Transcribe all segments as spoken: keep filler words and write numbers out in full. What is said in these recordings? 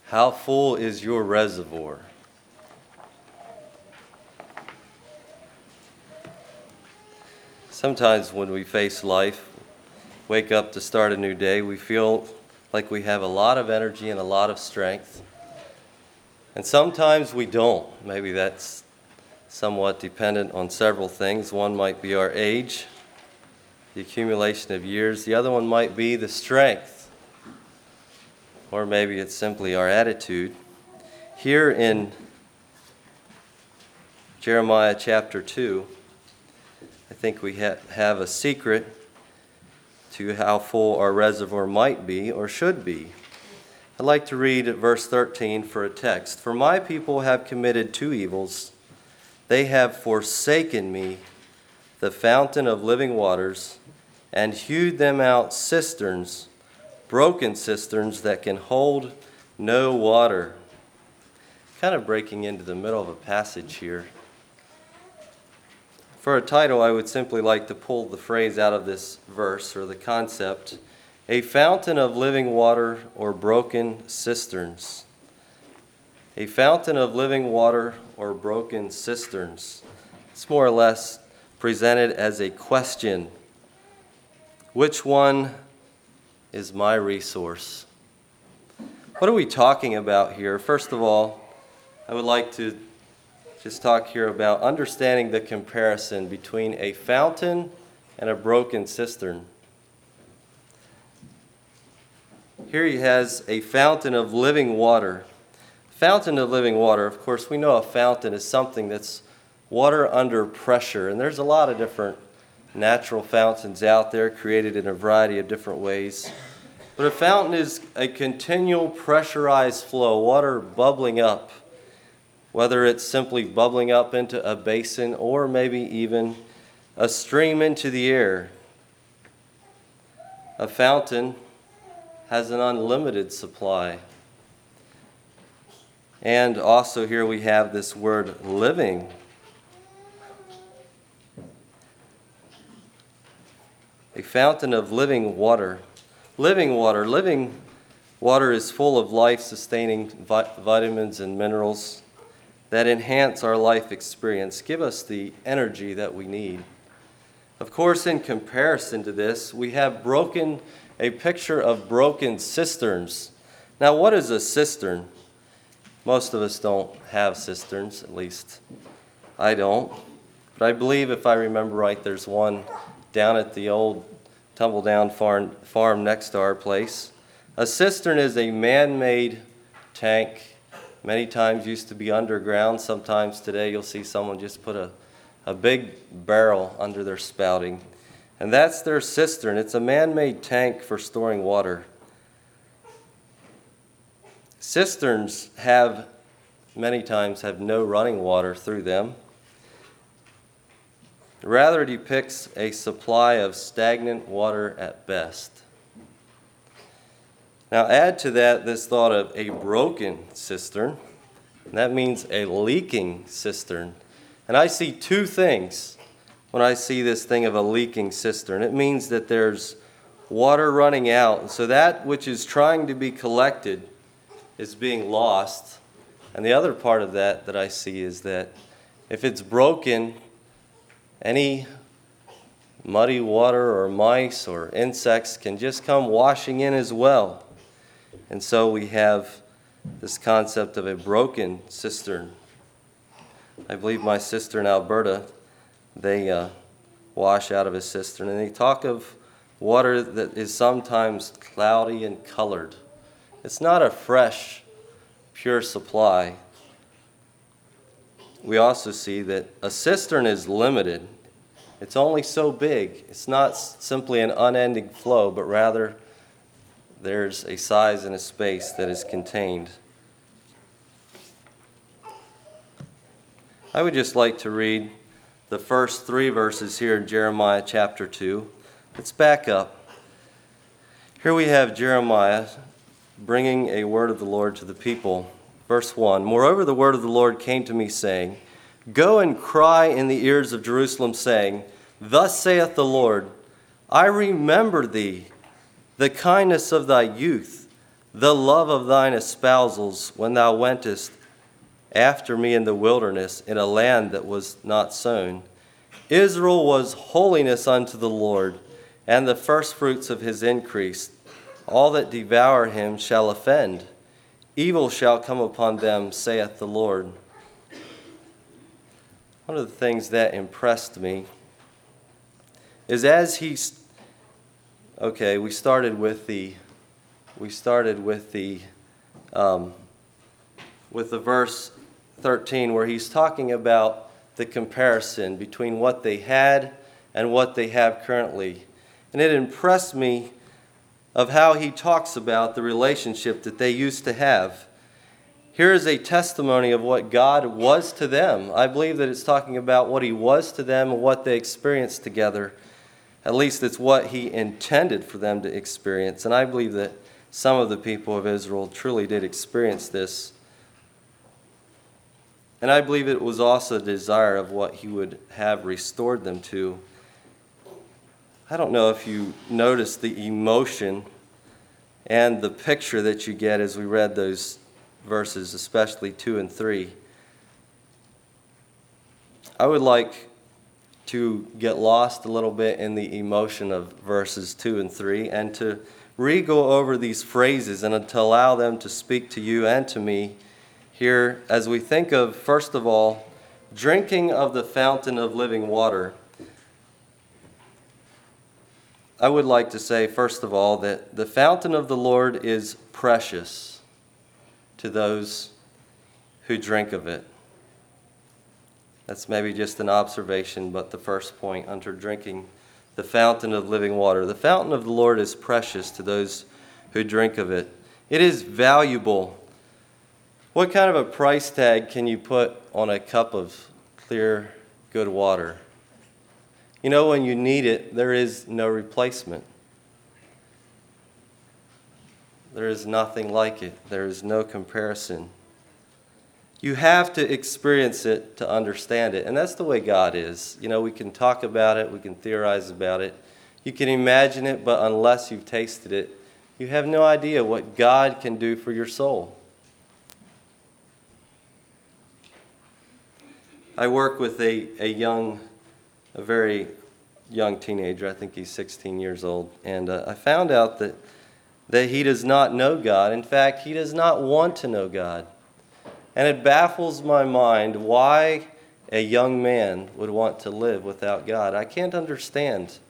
How full is your reservoir? Sometimes when we face life, wake up to start a new day, we feel like we have a lot of energy and a lot of strength. And sometimes we don't. Maybe that's somewhat dependent on several things. One might be our age, the accumulation of years. The other one might be the strength. Or maybe it's simply our attitude. Here in Jeremiah chapter two, I think we ha- have a secret to how full our reservoir might be or should be. I'd like to read verse thirteen for a text. For my people have committed two evils. They have forsaken me, the fountain of living waters, and hewed them out cisterns, broken cisterns that can hold no water. Kind of breaking into the middle of a passage here. For a title, I would simply like to pull the phrase out of this verse, or the concept, a fountain of living water or broken cisterns. A fountain of living water or broken cisterns. It's more or less presented as a question. Which one is my resource? What are we talking about here? First of all, I would like to just talk here about understanding the comparison between a fountain and a broken cistern. Here he has a fountain of living water. Fountain of living water, of course, we know a fountain is something that's water under pressure, and there's a lot of different natural fountains out there created in a variety of different ways. But a fountain is a continual pressurized flow, water bubbling up, whether it's simply bubbling up into a basin or maybe even a stream into the air. A fountain has an unlimited supply. And also here we have this word living. A fountain of living water. Living water. Living water is full of life-sustaining vi- vitamins and minerals that enhance our life experience, give us the energy that we need. Of course, in comparison to this, we have broken a picture of broken cisterns. Now, what is a cistern? Most of us don't have cisterns, at least I don't. But I believe, if I remember right, there's one down at the old tumble-down farm, farm next to our place. A cistern is a man-made tank, many times used to be underground. Sometimes today you'll see someone just put a, a big barrel under their spouting. And that's their cistern. It's a man-made tank for storing water. Cisterns have, many times, have no running water through them. Rather, it depicts a supply of stagnant water at best. Now add to that this thought of a broken cistern, and that means a leaking cistern. And I see two things when I see this thing of a leaking cistern. It means that there's water running out, and so that which is trying to be collected is being lost. And the other part of that that I see is that if it's broken, any muddy water or mice or insects can just come washing in as well. And so we have this concept of a broken cistern. I believe my sister in Alberta, they uh, wash out of a cistern. And they talk of water that is sometimes cloudy and colored. It's not a fresh, pure supply. We also see that a cistern is limited. It's only so big. It's not simply an unending flow, but rather there's a size and a space that is contained. I would just like to read the first three verses here in Jeremiah chapter two. Let's back up. Here we have Jeremiah bringing a word of the Lord to the people. Verse one, moreover, the word of the Lord came to me, saying, go and cry in the ears of Jerusalem, saying, thus saith the Lord, I remember thee, the kindness of thy youth, the love of thine espousals, when thou wentest after me in the wilderness, in a land that was not sown. Israel was holiness unto the Lord, and the firstfruits of his increase. All that devour him shall offend. Evil shall come upon them, saith the Lord. One of the things that impressed me is as he, okay, we started with the, we started with the, um, with the verse thirteen where he's talking about the comparison between what they had and what they have currently. And it impressed me of how he talks about the relationship that they used to have. Here is a testimony of what God was to them. I believe that it's talking about what he was to them and what they experienced together. At least it's what he intended for them to experience. And I believe that some of the people of Israel truly did experience this. And I believe it was also a desire of what he would have restored them to. I don't know if you noticed the emotion and the picture that you get as we read those verses, especially two and three. I would like to get lost a little bit in the emotion of verses two and three and to re-go over these phrases and to allow them to speak to you and to me here as we think of, first of all, drinking of the fountain of living water. I would like to say, first of all, that the fountain of the Lord is precious to those who drink of it. That's maybe just an observation, but the first point under drinking the fountain of living water. The fountain of the Lord is precious to those who drink of it. It is valuable. What kind of a price tag can you put on a cup of clear, good water? You know, when you need it, there is no replacement. There is nothing like it. There is no comparison. You have to experience it to understand it. And that's the way God is. You know, we can talk about it. We can theorize about it. You can imagine it, but unless you've tasted it, you have no idea what God can do for your soul. I work with a, a young, a very young teenager. I think he's sixteen years old. And uh, I found out that, that he does not know God. In fact, he does not want to know God. And it baffles my mind why a young man would want to live without God. I can't understand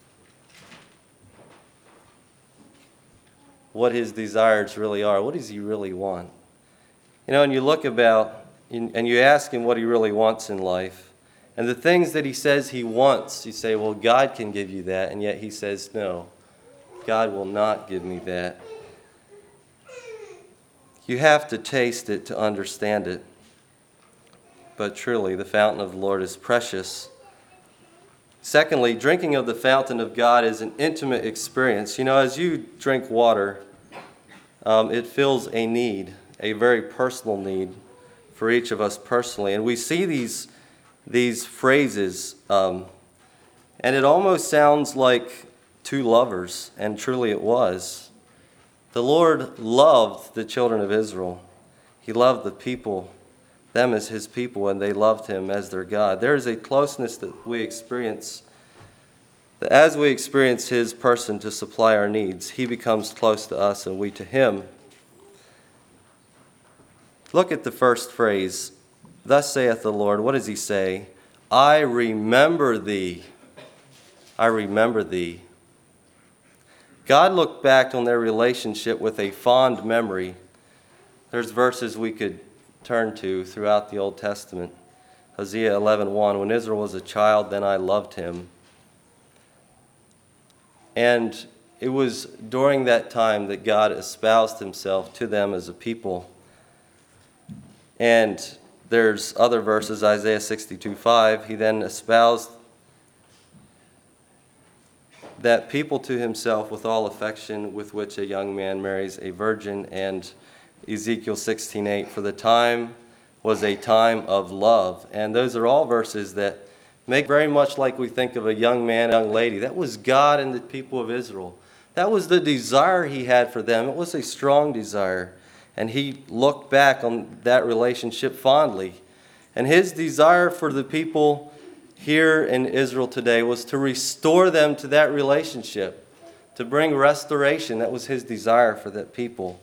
what his desires really are. What does he really want? You know, and you look about and you ask him what he really wants in life, and the things that he says he wants, you say, well, God can give you that, and yet he says, no, God will not give me that. You have to taste it to understand it. But truly, the fountain of the Lord is precious. Secondly, drinking of the fountain of God is an intimate experience. You know, as you drink water, um, it fills a need, a very personal need for each of us personally. And we see these, these phrases, um, and it almost sounds like two lovers, and truly it was. The Lord loved the children of Israel. He loved the people, them as his people, and they loved him as their God. There is a closeness that we experience, that as we experience his person to supply our needs, he becomes close to us and we to him. Look at the first phrase. Thus saith the Lord. What does he say? I remember thee. I remember thee. God looked back on their relationship with a fond memory. There's verses we could turn to throughout the Old Testament. Hosea eleven one, when Israel was a child, then I loved him. And it was during that time that God espoused himself to them as a people. And there's other verses, Isaiah sixty-two five, he then espoused that people to himself with all affection with which a young man marries a virgin, and Ezekiel sixteen eight, for the time was a time of love. And those are all verses that make very much like we think of a young man, a young lady. That was God and the people of Israel. That was the desire he had for them. It was a strong desire. And he looked back on that relationship fondly. And his desire for the people here in Israel today was to restore them to that relationship, to bring restoration. That was his desire for that people.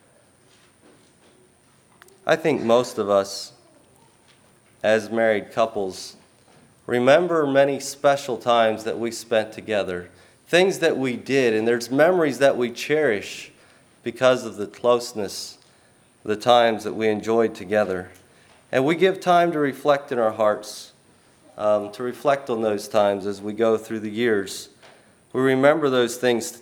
I think most of us, as married couples, remember many special times that we spent together, things that we did, and there's memories that we cherish because of the closeness, the times that we enjoyed together. And we give time to reflect in our hearts, um, to reflect on those times as we go through the years. We remember those things,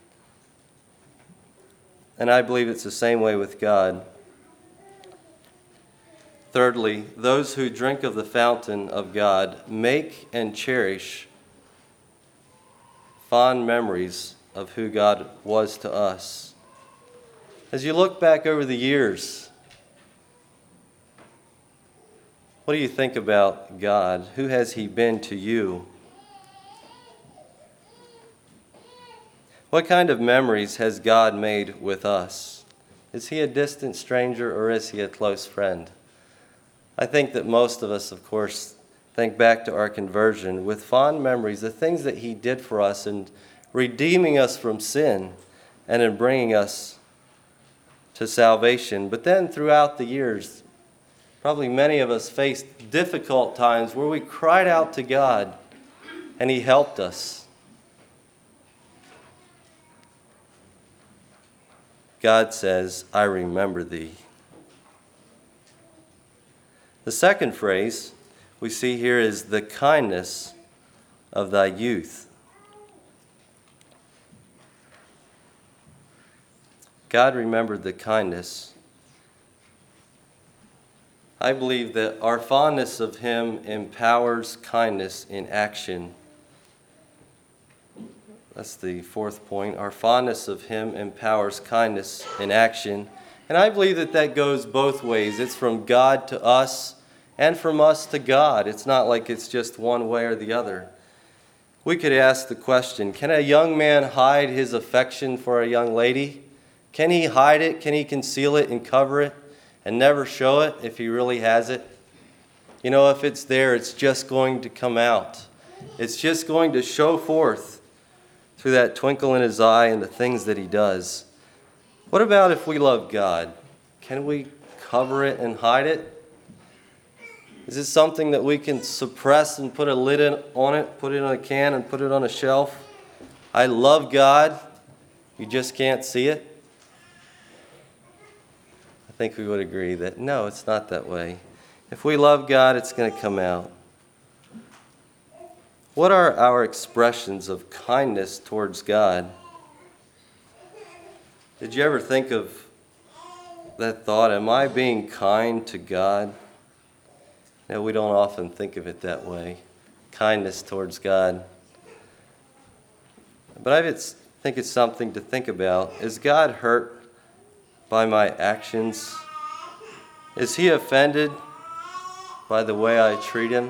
and I believe it's the same way with God. Thirdly, those who drink of the fountain of God make and cherish fond memories of who God was to us. As you look back over the years, what do you think about God? Who has He been to you? What kind of memories has God made with us? Is He a distant stranger or is He a close friend? I think that most of us, of course, think back to our conversion with fond memories, the things that He did for us in redeeming us from sin and in bringing us to salvation. But then throughout the years, probably many of us faced difficult times where we cried out to God and He helped us. God says, I remember thee. The second phrase we see here is the kindness of thy youth. God remembered the kindness. I believe that our fondness of Him empowers kindness in action. That's the fourth point. Our fondness of Him empowers kindness in action. And I believe that that goes both ways. It's from God to us and from us to God. It's not like it's just one way or the other. We could ask the question, can a young man hide his affection for a young lady? Can he hide it? Can he conceal it and cover it and never show it if he really has it? You know, if it's there, it's just going to come out. It's just going to show forth through that twinkle in his eye and the things that he does. What about if we love God? Can we cover it and hide it? Is it something that we can suppress and put a lid in, on it, put it in a can and put it on a shelf? I love God. You just can't see it? I think we would agree that no, it's not that way. If we love God, it's going to come out. What are our expressions of kindness towards God? Did you ever think of that thought, am I being kind to God? No, we don't often think of it that way. Kindness towards God. But I think it's something to think about. Is God hurt by my actions? Is He offended by the way I treat Him?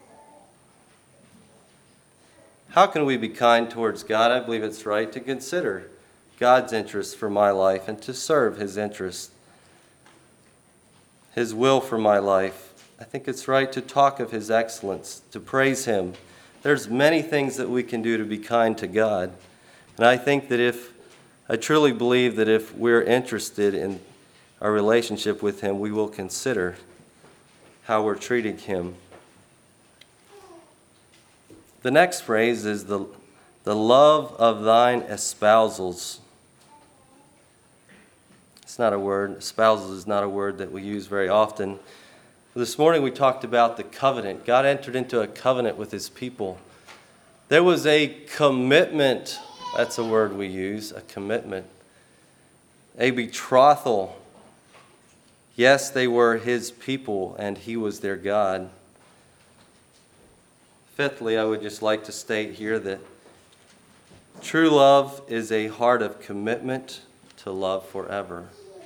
How can we be kind towards God? I believe it's right to consider God's interests for my life and to serve His interests, His will for my life. I think it's right to talk of His excellence, to praise Him. There's many things that we can do to be kind to God. And I think that if, I truly believe that if we're interested in our relationship with Him, we will consider how we're treating Him. The next phrase is the, the love of thine espousals. It's not a word, espousals is not a word that we use very often. This morning we talked about the covenant. God entered into a covenant with His people. There was a commitment, that's a word we use, a commitment, a betrothal. Yes, they were His people and He was their God. Fifthly, I would just like to state here that true love is a heart of commitment to love forever.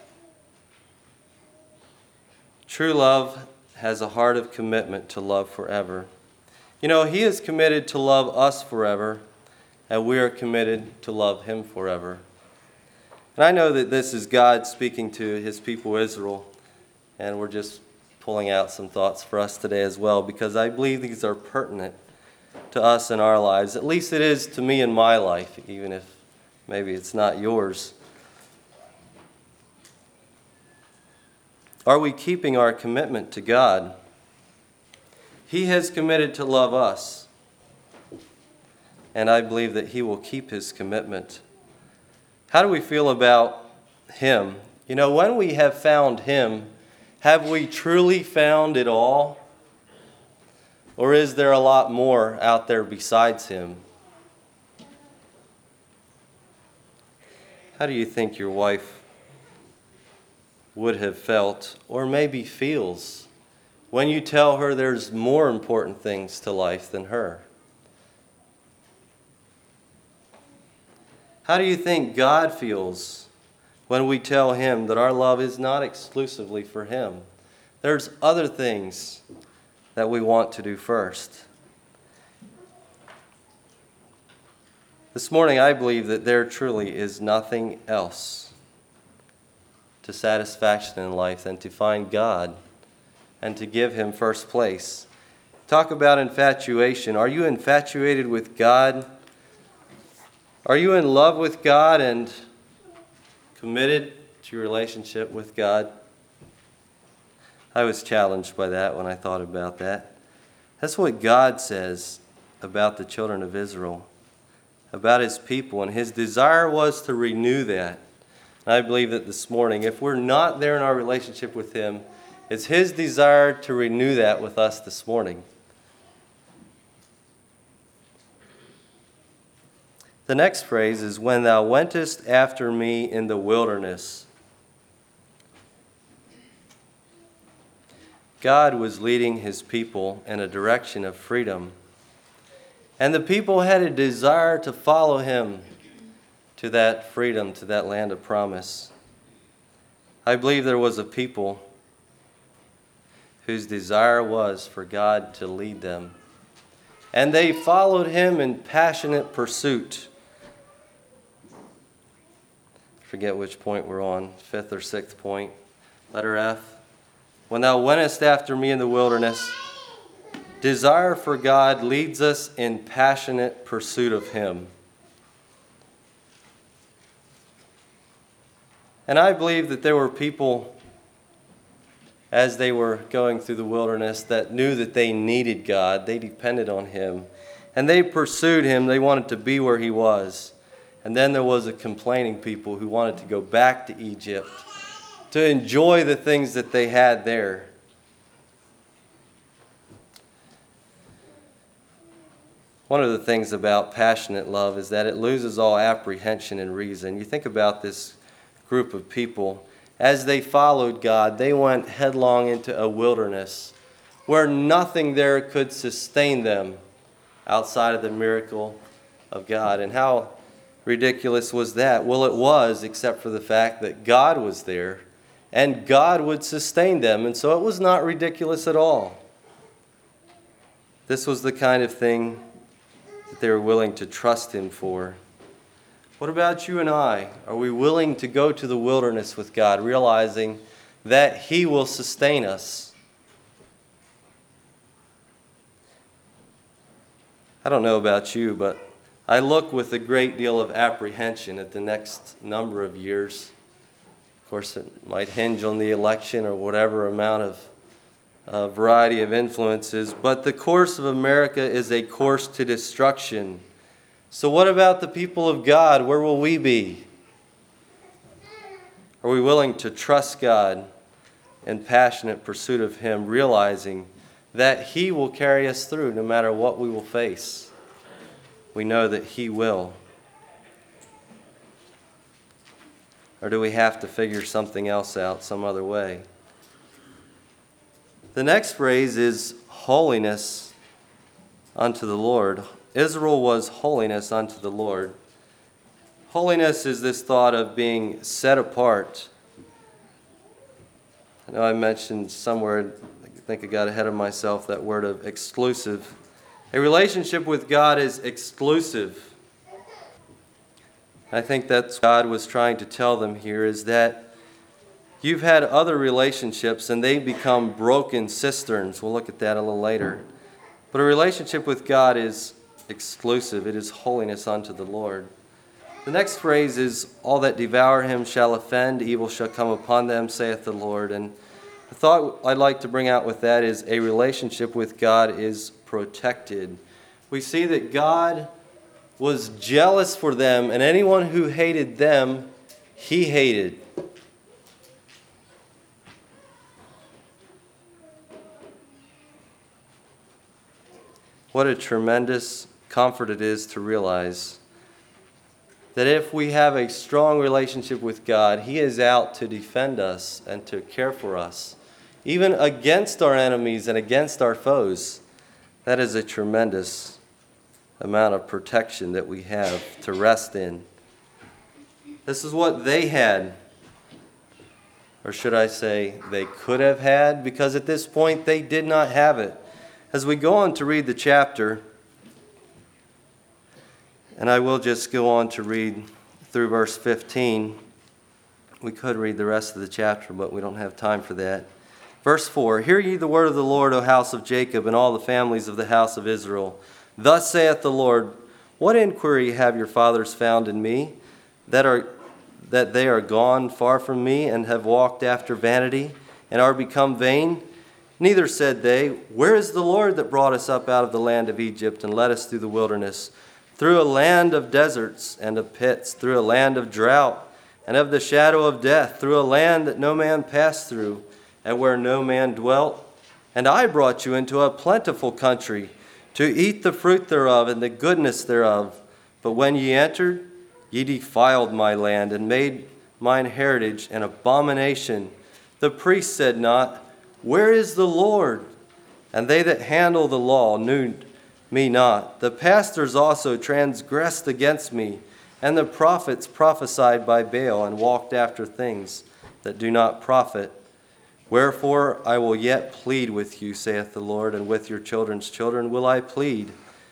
True love has a heart of commitment to love forever. You know, He is committed to love us forever, and we are committed to love him forever. And I know that this is God speaking to his people Israel, and we're just pulling out some thoughts for us today as well, because I believe these are pertinent to us in our lives. At least it is to me in my life, even if maybe it's not yours. Are we keeping our commitment to God? He has committed to love us, and I believe that he will keep his commitment. How do we feel about him? You know, when we have found him, have we truly found it all? Or is there a lot more out there besides him? How do you think your wife would have felt, or maybe feels, when you tell her there's more important things to life than her? How do you think God feels when we tell him that our love is not exclusively for him? There's other things that we want to do first. This morning, I believe that there truly is nothing else to satisfaction in life than to find God and to give him first place. Talk about infatuation. Are you infatuated with God? Are you in love with God and committed to your relationship with God? I was challenged by that when I thought about that. That's what God says about the children of Israel, about his people, and his desire was to renew that. And I believe that this morning, if we're not there in our relationship with him, it's his desire to renew that with us this morning. The next phrase is, when thou wentest after me in the wilderness. God was leading his people in a direction of freedom. And the people had a desire to follow him to that freedom, to that land of promise. I believe there was a people whose desire was for God to lead them. And they followed him in passionate pursuit. I forget which point we're on, fifth or sixth point. Letter F. When thou wentest after me in the wilderness, desire for God leads us in passionate pursuit of him. And I believe that there were people, as they were going through the wilderness, that knew that they needed God. They depended on him. And they pursued him. They wanted to be where he was. And then there was a complaining people who wanted to go back to Egypt to enjoy the things that they had there. One of the things about passionate love is that it loses all apprehension and reason. You think about this group of people. As they followed God, they went headlong into a wilderness where nothing there could sustain them outside of the miracle of God. And how ridiculous was that? Well, it was, except for the fact that God was there and God would sustain them. And so it was not ridiculous at all. This was the kind of thing that they were willing to trust him for. What about you and I? Are we willing to go to the wilderness with God, realizing that he will sustain us? I don't know about you, but I look with a great deal of apprehension at the next number of years. Of course, it might hinge on the election or whatever amount of uh, variety of influences, but the course of America is a course to destruction. So what about the people of God? Where will we be? Are we willing to trust God in passionate pursuit of him, realizing that he will carry us through no matter what we will face? We know that he will. Or do we have to figure something else out some other way? The next phrase is holiness unto the Lord. Israel was holiness unto the Lord. Holiness is this thought of being set apart. I know I mentioned somewhere, I think I got ahead of myself, that word of exclusive. A relationship with God is exclusive. I think that's what God was trying to tell them here, is that you've had other relationships and they become broken cisterns. We'll look at that a little later. But a relationship with God is exclusive. It is holiness unto the Lord. The next phrase is, all that devour him shall offend, evil shall come upon them, saith the Lord. And the thought I'd like to bring out with that is a relationship with God is protected. We see that God was jealous for them, and anyone who hated them, he hated. What a tremendous comfort it is to realize that if we have a strong relationship with God, He is out to defend us and to care for us, even against our enemies and against our foes. That is a tremendous amount of protection that we have to rest in. This is what they had, or should I say they could have had, because at this point they did not have it. As we go on to read the chapter, and I will just go on to read through verse fifteen. We could read the rest of the chapter, but we don't have time for that. Verse four, hear ye the word of the Lord, O house of Jacob, and all the families of the house of Israel. Thus saith the Lord, what inquiry have your fathers found in me, that are that they are gone far from me, and have walked after vanity, and are become vain? Neither said they, where is the Lord that brought us up out of the land of Egypt, and led us through the wilderness, through a land of deserts and of pits, through a land of drought and of the shadow of death, through a land that no man passed through, and where no man dwelt? And I brought you into a plentiful country, to eat the fruit thereof and the goodness thereof. But when ye entered, ye defiled my land, and made mine heritage an abomination. The priests said not, where is the Lord? And they that handle the law knew me not. The pastors also transgressed against me, and the prophets prophesied by Baal, and walked after things that do not profit. Wherefore I will yet plead with you, saith the Lord, and with your children's children will I plead.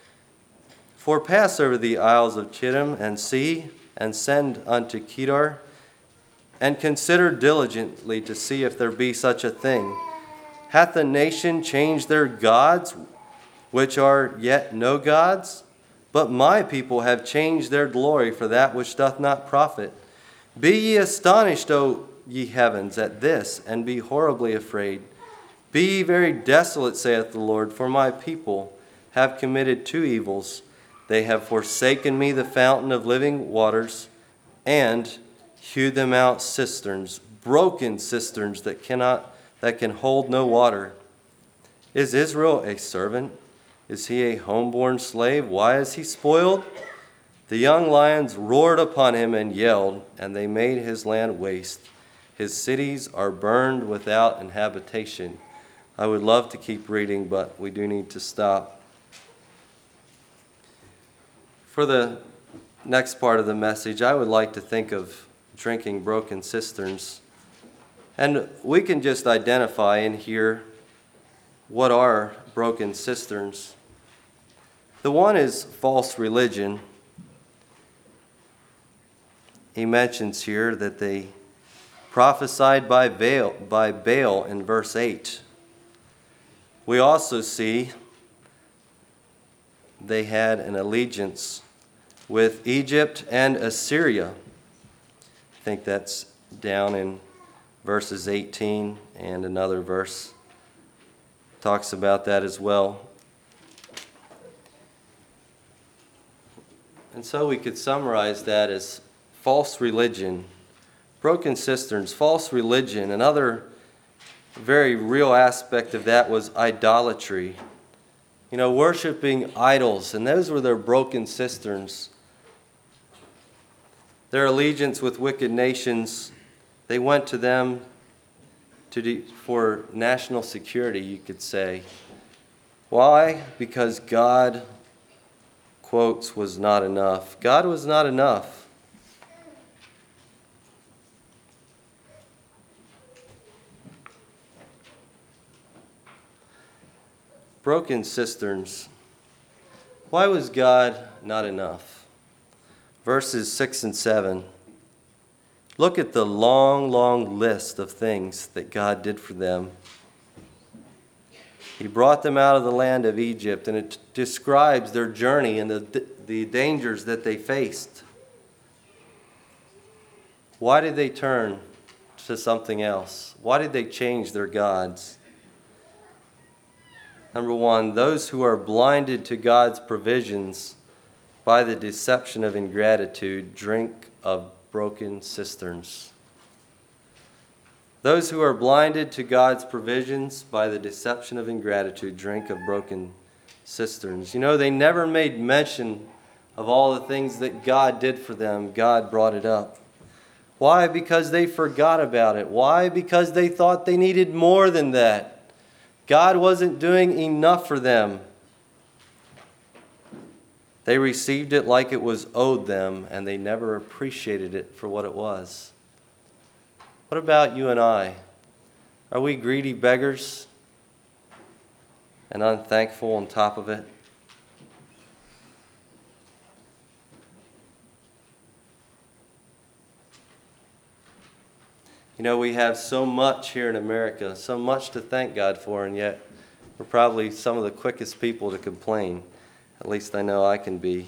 For pass over the isles of Chittim, and see, and send unto Kedar, and consider diligently to see if there be such a thing. Hath the nation changed their gods, which are yet no gods? But my people have changed their glory for that which doth not profit. Be ye astonished, O ye heavens, at this, and be horribly afraid. Be ye very desolate, saith the Lord, for my people have committed two evils. They have forsaken me, the fountain of living waters, and hewed them out cisterns, broken cisterns that cannot that can hold no water. Is Israel a servant? Is he a homeborn slave? Why is he spoiled? The young lions roared upon him and yelled, and they made his land waste. His cities are burned without inhabitation. I would love to keep reading, but we do need to stop. For the next part of the message, I would like to think of drinking broken cisterns. And we can just identify in here what are broken cisterns. The one is false religion. He mentions here that they prophesied by Baal, by Baal in verse eight. We also see they had an allegiance with Egypt and Assyria. I think that's down in verses eighteen, and another verse talks about that as well. And so we could summarize that as false religion, broken cisterns, false religion. Another very real aspect of that was idolatry. You know, worshiping idols, and those were their broken cisterns. Their allegiance with wicked nations, they went to them to de- for national security, you could say. Why? Because God, quotes, was not enough. God was not enough. Broken cisterns. Why was God not enough? verses six and seven. Look at the long, long list of things that God did for them. He brought them out of the land of Egypt, and it describes their journey and the, the dangers that they faced. Why did they turn to something else? Why did they change their gods? Number one, those who are blinded to God's provisions by the deception of ingratitude drink of broken cisterns. Those who are blinded to God's provisions by the deception of ingratitude drink of broken cisterns. You know, they never made mention of all the things that God did for them. God brought it up. Why? Because they forgot about it. Why? Because they thought they needed more than that. God wasn't doing enough for them. They received it like it was owed them, and they never appreciated it for what it was. What about you and I? Are we greedy beggars and unthankful on top of it? You know, we have so much here in America, so much to thank God for, and yet we're probably some of the quickest people to complain. At least I know I can be.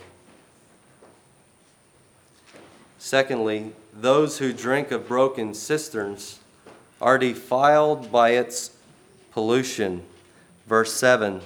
Secondly, those who drink of broken cisterns are defiled by its pollution. Verse seven.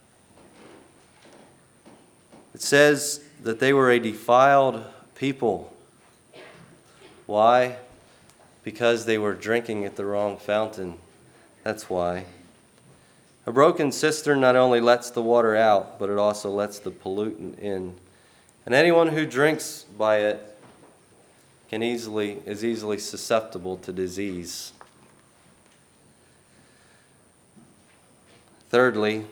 It says that they were a defiled people. Why? Because they were drinking at the wrong fountain. That's why. A broken cistern not only lets the water out, but it also lets the pollutant in. And anyone who drinks by it can easily is easily susceptible to disease. Thirdly,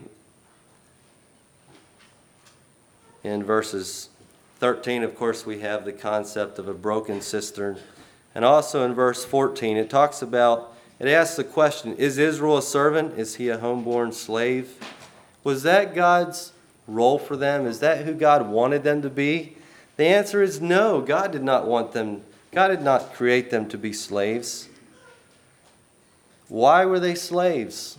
in verses thirteen, of course, we have the concept of a broken cistern. And also in verse fourteen, it talks about, it asks the question, is Israel a servant? Is he a homeborn slave? Was that God's role for them? Is that who God wanted them to be? The answer is no. God did not want them, God did not create them to be slaves. Why were they slaves?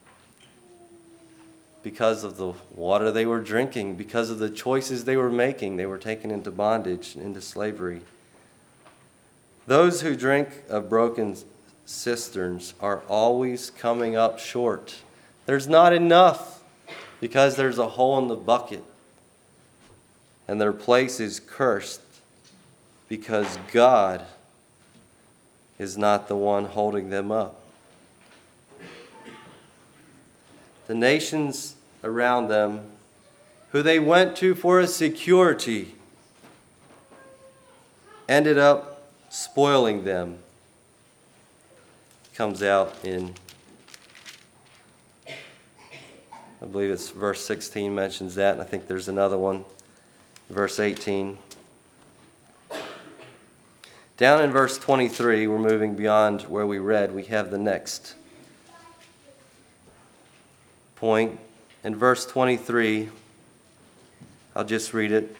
Because of the water they were drinking, because of the choices they were making. They were taken into bondage, into slavery. Those who drink of broken cisterns are always coming up short. There's not enough because there's a hole in the bucket. And their place is cursed because God is not the one holding them up. The nations around them, who they went to for a security, ended up spoiling them. Comes out in, I believe it's verse sixteen mentions that, and I think there's another one, verse eighteen. Down in verse twenty-three, we're moving beyond where we read, we have the next point. In verse twenty-three, I'll just read it.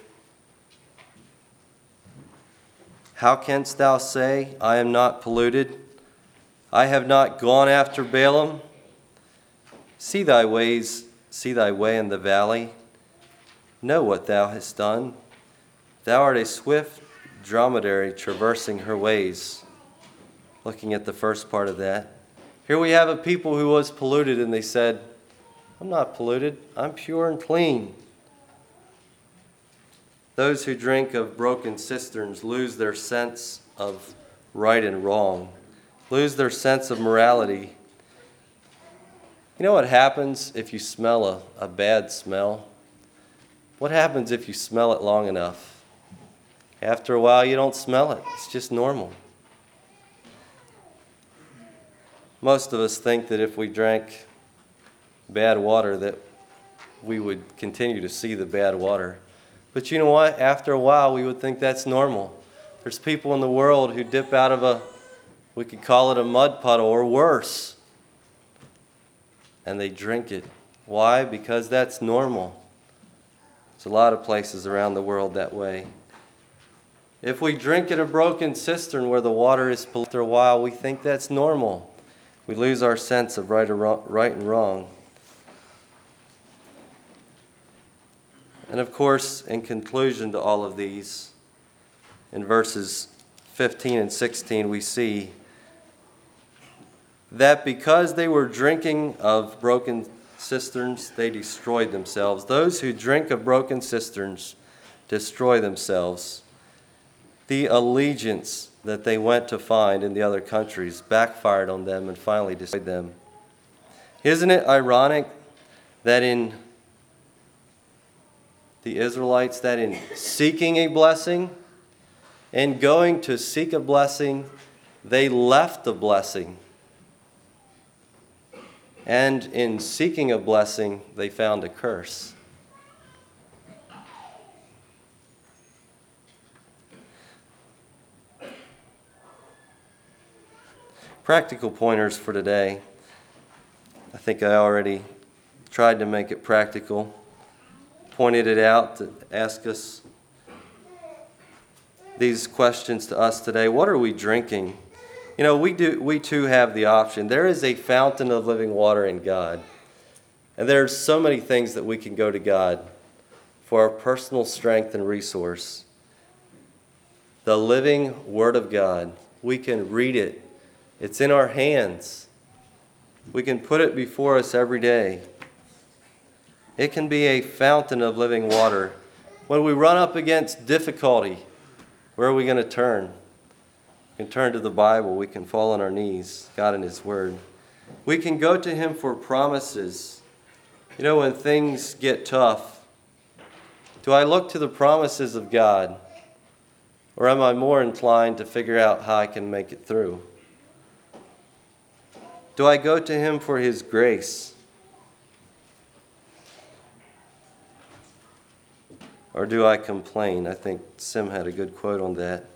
How canst thou say, I am not polluted? I have not gone after Balaam. See thy ways, see thy way in the valley. Know what thou hast done. Thou art a swift dromedary traversing her ways. Looking at the first part of that. Here we have a people who was polluted, and they said, I'm not polluted. I'm pure and clean. Those who drink of broken cisterns lose their sense of right and wrong, lose their sense of morality. You know what happens if you smell a, a bad smell? What happens if you smell it long enough? After a while, you don't smell it. It's just normal. Most of us think that if we drank bad water, that we would continue to see the bad water. But you know what? After a while, we would think that's normal. There's people in the world who dip out of a, we could call it a mud puddle or worse, and they drink it. Why? Because that's normal. There's a lot of places around the world that way. If we drink at a broken cistern where the water is polluted, after a while we think that's normal. We lose our sense of right, or wrong, right and wrong. And of course, in conclusion to all of these, in verses fifteen and sixteen, we see that because they were drinking of broken cisterns, they destroyed themselves. Those who drink of broken cisterns destroy themselves. The allegiance that they went to find in the other countries backfired on them and finally destroyed them. Isn't it ironic that in the Israelites, that in seeking a blessing and going to seek a blessing, they left the blessing. And in seeking a blessing, they found a curse. Practical pointers for today. I think I already tried to make it practical. Pointed it out to ask us these questions to us today. What are we drinking? You know, we do. We too have the option. There is a fountain of living water in God. And there are so many things that we can go to God for our personal strength and resource. The living Word of God. We can read it. It's in our hands. We can put it before us every day. It can be a fountain of living water. When we run up against difficulty, where are we going to turn? We can turn to the Bible. We can fall on our knees, God and His Word. We can go to Him for promises. You know, when things get tough, do I look to the promises of God? Or am I more inclined to figure out how I can make it through? Do I go to Him for His grace? Or do I complain? I think Sim had a good quote on that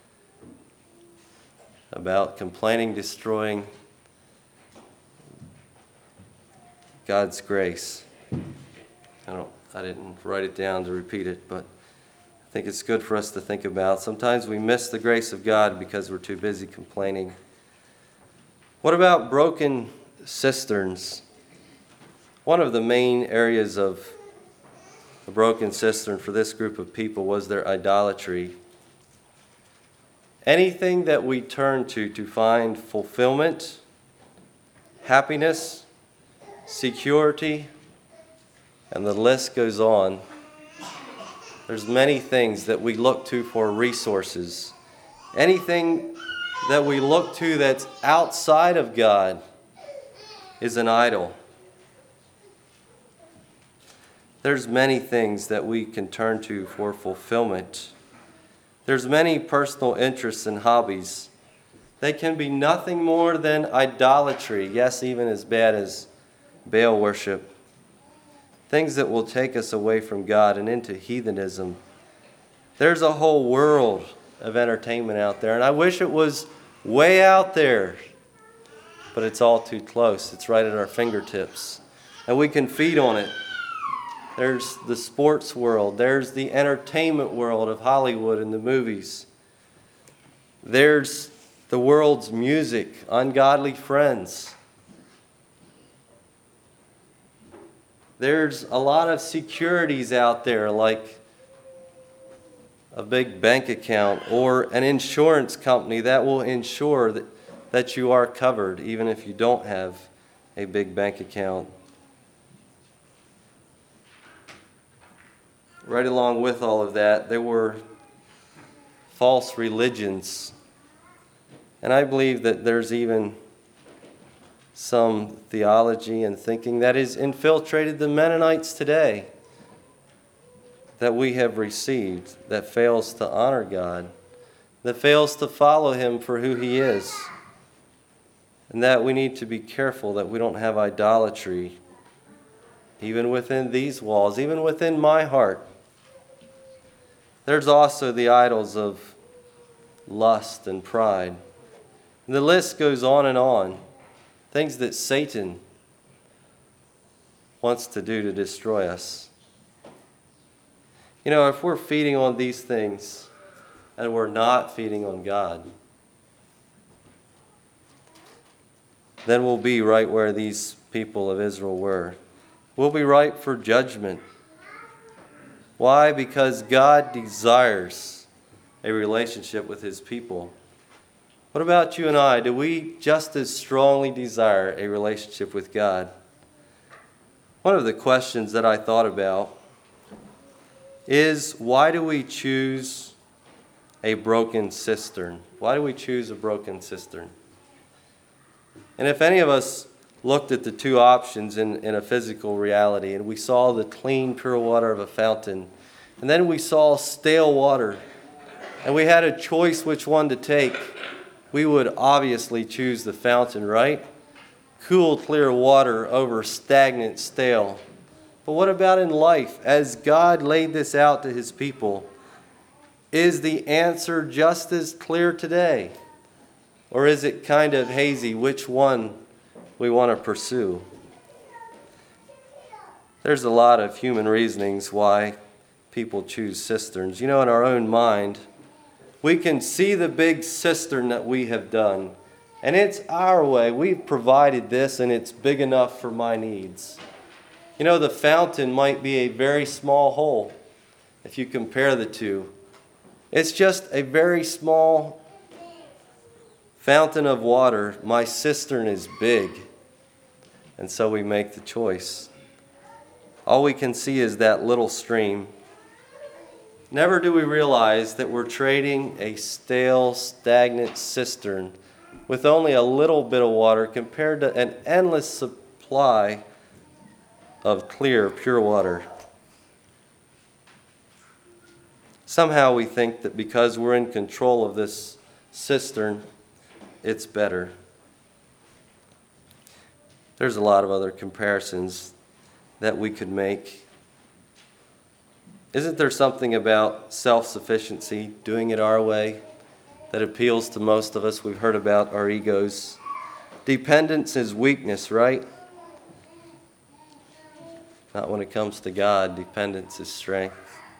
about complaining, destroying God's grace. I don't. I didn't write it down to repeat it, but I think it's good for us to think about. Sometimes we miss the grace of God because we're too busy complaining. What about broken cisterns? One of the main areas of a broken cistern for this group of people was their idolatry. Anything that we turn to to find fulfillment, happiness, security, and the list goes on. There's many things that we look to for resources. Anything that we look to that's outside of God is an idol. There's many things that we can turn to for fulfillment. There's many personal interests and hobbies. They can be nothing more than idolatry. Yes, even as bad as Baal worship. Things that will take us away from God and into heathenism. There's a whole world of entertainment out there, and I wish it was way out there, but it's all too close. It's right at our fingertips, and we can feed on it. There's the sports world. There's the entertainment world of Hollywood and the movies. There's the world's music, ungodly friends. There's a lot of securities out there, like a big bank account or an insurance company that will ensure that, that you are covered, even if you don't have a big bank account. Right along with all of that, there were false religions. And I believe that there's even some theology and thinking that has infiltrated the Mennonites today that we have received, that fails to honor God, that fails to follow Him for who He is, and that we need to be careful that we don't have idolatry even within these walls, even within my heart. There's also the idols of lust and pride. And the list goes on and on. Things that Satan wants to do to destroy us. You know, if we're feeding on these things, and we're not feeding on God, then we'll be right where these people of Israel were. We'll be ripe for judgment. Why? Because God desires a relationship with his people. What about you and I? Do we just as strongly desire a relationship with God? One of the questions that I thought about is, why do we choose a broken cistern? Why do we choose a broken cistern? And if any of us looked at the two options in, in a physical reality, and we saw the clean, pure water of a fountain, and then we saw stale water, and we had a choice which one to take, we would obviously choose the fountain, right? Cool, clear water over stagnant, stale. But what about in life? As God laid this out to his people, is the answer just as clear today? Or is it kind of hazy which one we want to pursue? There's a lot of human reasonings why people choose cisterns. You know, in our own mind, we can see the big cistern that we have done, and it's our way. We've provided this, and it's big enough for my needs. You know, the fountain might be a very small hole if you compare the two. It's just a very small fountain of water. My cistern is big. And so we make the choice. All we can see is that little stream. Never do we realize that we're trading a stale, stagnant cistern with only a little bit of water compared to an endless supply of clear, pure water. Somehow we think that because we're in control of this cistern, it's better. There's a lot of other comparisons that we could make. Isn't there something about self-sufficiency, doing it our way, that appeals to most of us? We've heard about our egos. Dependence is weakness, right? Not when it comes to God. Dependence is strength.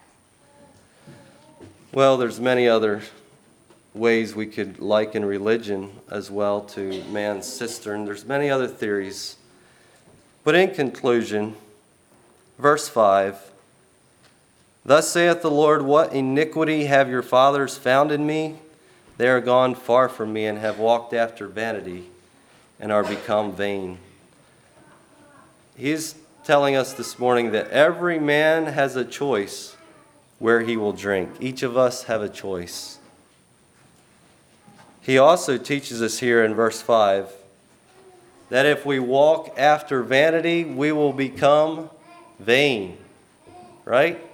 Well, there's many other ways we could liken religion as well to man's cistern. There's many other theories. But in conclusion, verse five, thus saith the Lord, what iniquity have your fathers found in me? They are gone far from me and have walked after vanity and are become vain. He's telling us this morning that every man has a choice where he will drink. Each of us have a choice. He also teaches us here in verse five that if we walk after vanity, we will become vain. Right?